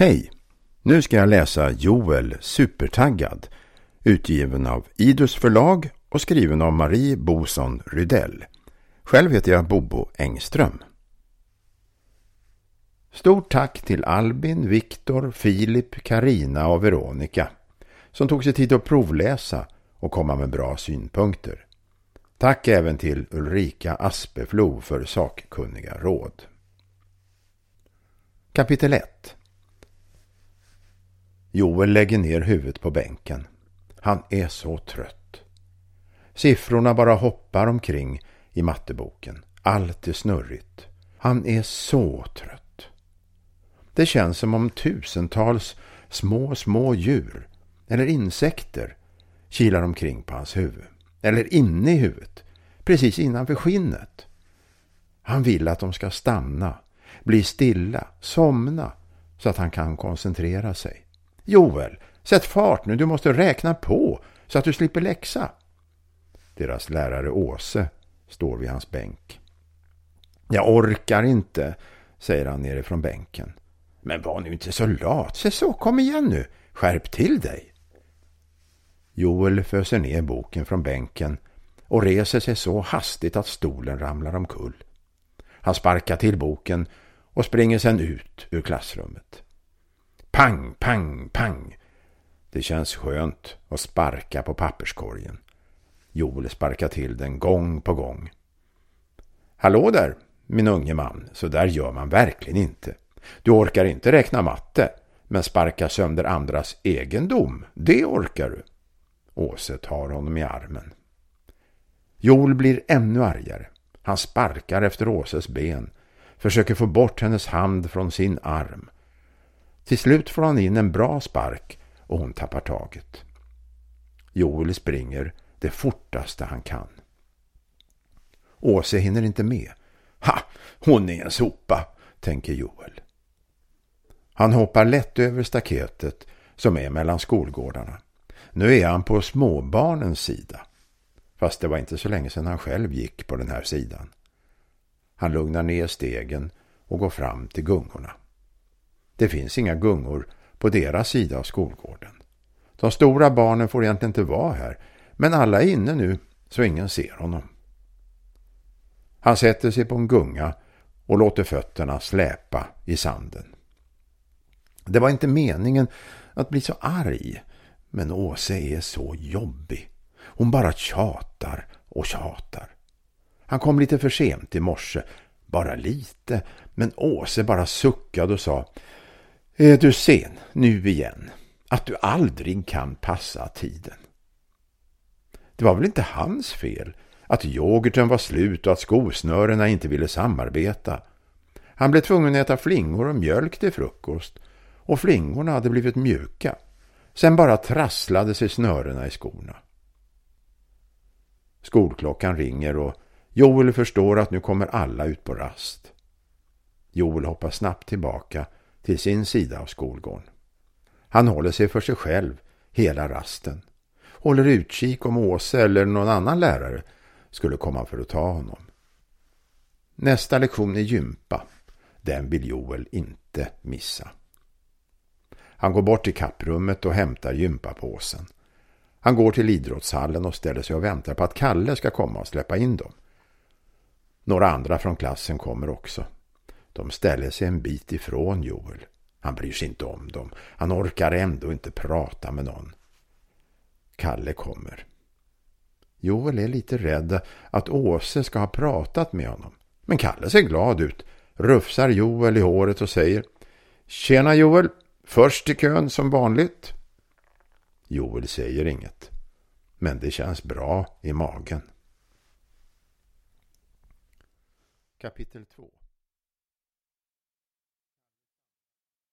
Hej! Nu ska jag läsa Joel Supertaggad, utgiven av Idus förlag och skriven av Marie Boson Rydell. Själv heter jag Bobo Engström. Stort tack till Albin, Viktor, Filip, Karina och Veronica som tog sig tid att provläsa och komma med bra synpunkter. Tack även till Ulrika Aspeflo för sakkunniga råd. Kapitel 1. Joel lägger ner huvudet på bänken. Han är så trött. Siffrorna bara hoppar omkring i matteboken. Allt är snurrigt. Han är så trött. Det känns som om tusentals små djur eller insekter kilar omkring på hans huvud. Eller inne i huvudet, precis innanför skinnet. Han vill att de ska stanna, bli stilla, somna så att han kan koncentrera sig. Joel, sätt fart nu, du måste räkna på så att du slipper läxa. Deras lärare Åse står vid hans bänk. Jag orkar inte, säger han nerifrån bänken. Men var nu inte så lat, se så, kom igen nu, skärp till dig. Joel föser ner boken från bänken och reser sig så hastigt att stolen ramlar omkull. Han sparkar till boken och springer sedan ut ur klassrummet. Pang, pang, pang. Det känns skönt att sparka på papperskorgen. Joel sparkar till den gång på gång. Hallå där, min unge man, så där gör man verkligen inte. Du orkar inte räkna matte, men sparka sönder andras egendom, det orkar du. Åse tar honom i armen. Joel blir ännu argare. Han sparkar efter Åses ben, försöker få bort hennes hand från sin arm. Till slut får han in en bra spark och hon tappar taget. Joel springer det fortaste han kan. Åse hinner inte med. Ha, hon är en sopa, tänker Joel. Han hoppar lätt över staketet som är mellan skolgårdarna. Nu är han på småbarnens sida. Fast det var inte så länge sedan han själv gick på den här sidan. Han lugnar ner stegen och går fram till gungorna. Det finns inga gungor på deras sida av skolgården. De stora barnen får egentligen inte vara här, men alla är inne nu så ingen ser honom. Han sätter sig på en gunga och låter fötterna släpa i sanden. Det var inte meningen att bli så arg, men Åse är så jobbig. Hon bara tjatar och tjatar. Han kom lite för sent i morse, bara lite, men Åse bara suckade och sa: Är du sen nu igen? Att du aldrig kan passa tiden. Det var väl inte hans fel att yoghurten var slut och att skosnörena inte ville samarbeta. Han blev tvungen att äta flingor och mjölk till frukost och flingorna hade blivit mjuka. Sen bara trasslade sig snörena i skorna. Skolklockan ringer och Joel förstår att nu kommer alla ut på rast. Joel hoppar snabbt tillbaka till sin sida av skolgården. Han håller sig för sig själv hela rasten. Håller utkik om Åse eller någon annan lärare skulle komma för att ta honom. Nästa lektion är gympa. Den vill Joel inte missa. Han går bort till kapprummet och hämtar gympapåsen. Han går till idrottshallen och ställer sig och väntar på att Kalle ska komma och släppa in dem. Några andra från klassen kommer också. De ställer sig en bit ifrån Joel. Han bryr sig inte om dem. Han orkar ändå inte prata med någon. Kalle kommer. Joel är lite rädd att Åse ska ha pratat med honom. Men Kalle ser glad ut, rufsar Joel i håret och säger: Tjena Joel, först i kön som vanligt. Joel säger inget, men det känns bra i magen. Kapitel 2.